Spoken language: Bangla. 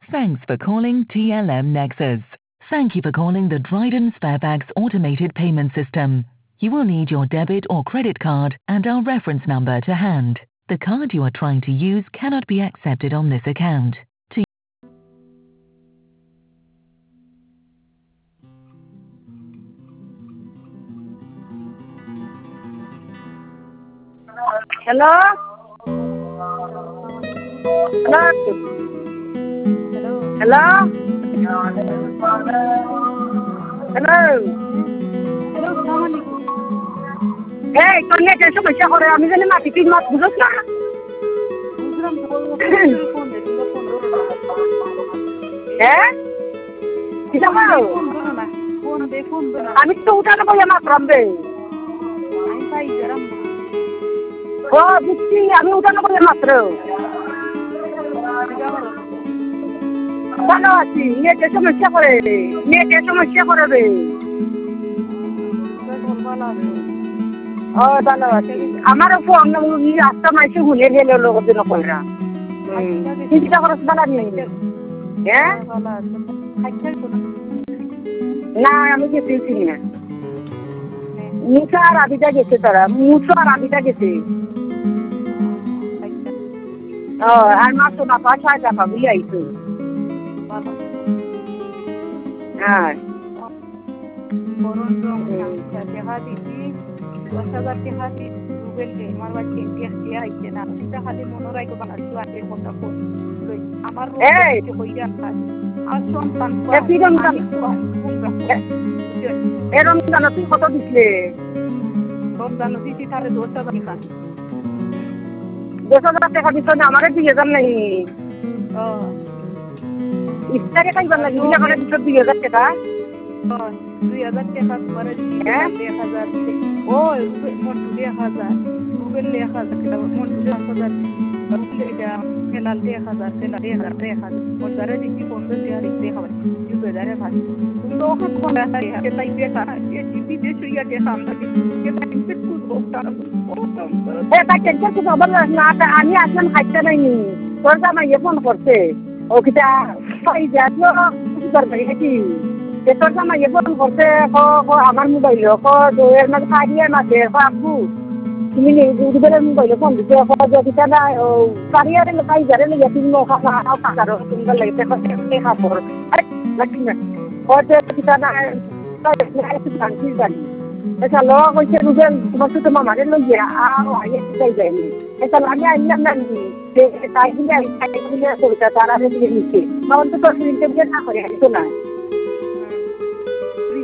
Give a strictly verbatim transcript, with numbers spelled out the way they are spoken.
Thanks for calling T L M Nexus. Thank you for calling the Dryden Sparebags automated payment system. You will need your debit or credit card and our reference number to hand. The card you are trying to use cannot be accepted on this account. To Hello? Hello? Hello? Hello? Hey, তোর নেটের সমস্যা করে আমি জানি মাটি ঠিক মত বুঝছ না হ্যাঁ কি জানো আমি তো উঠানো বলে মাত্র রে ও বুঝছি আমি উঠানো বলে মাত্র ভালো আছি নেটের সমস্যা করে নেটের সমস্যা করে রে ও ভালো আছি আমারও ফোন রাস্তা মাইসে ঘুরে গেল লোকজন কইরা চিন্তা করছ ভালো নেই হ্যাঁ না আমি গেছি না মুসা আর আবিদা গেছে তারা মুসা আর আবিদা গেছে ও আর মা তো না পাঁচ হাজার টাকা বুঝে আইছো হ্যাঁ দশ হাজার টাকা গুগল পে আমার বাচ্চা ইন্ডিয়া আইছে না এটা খালি মনোরাই কো বানাচ্ছি আগে কথা কই আমার রোজ কইরা আর সন্তান এ রমজান তুই কত দিছিলে রমজান দিছি তারে দশ হাজার টাকা দশ হাজার টাকা দিছ না আমারে দুই হাজার নাই ও ইফতারে খাইবার লাগি না করে দিছ দুই হাজার টাকা দুই হাজার টাকা তোমারে দিছি এক হাজার ও মোট দুই হাজার গুগল এক হাজার টাকা মোট দুই হাজার এটা খেলাল এক হাজার খেলাল এক হাজার এক হাজার মোট ধরে দিছি পনেরো হাজার টাকা হবে দুই হাজার ভাই তুমি তো ওখানে কোন আছে কে তাই টাকা কে টিভি দেশে ইয়া টাকা আমরা কে তাই কিছু করতে এ তা কে কিছু খবর না আমি আসলাম খাইতে নাই তোর জামাই ফোন করছে ও কিটা পাই যাচ্ছো কি করবে কি তোর জামাই ফোন করছে আমার মোবাইল এর মাঝে কারিয়ার মাঝে আব্বু তুমি গুগলের মোবাইলে ফোন দিতে কিটা না কারিয়ারে পাই যারে না তুমি খাওয়া খাওয়া তুমি লাগে খাবো লাগি না হয়তো কিটা না শান্তি জানি এটা ল কইছে রুবেল তোমার তো তোমার মারে লইয়া আর আইয়ে যাই যায়নি এটা আমি আইলাম না তাই দিলে তাই দিলে তারা দিলে নিচে তখন তো তোর ইন্টারভিউ না করে আসতো না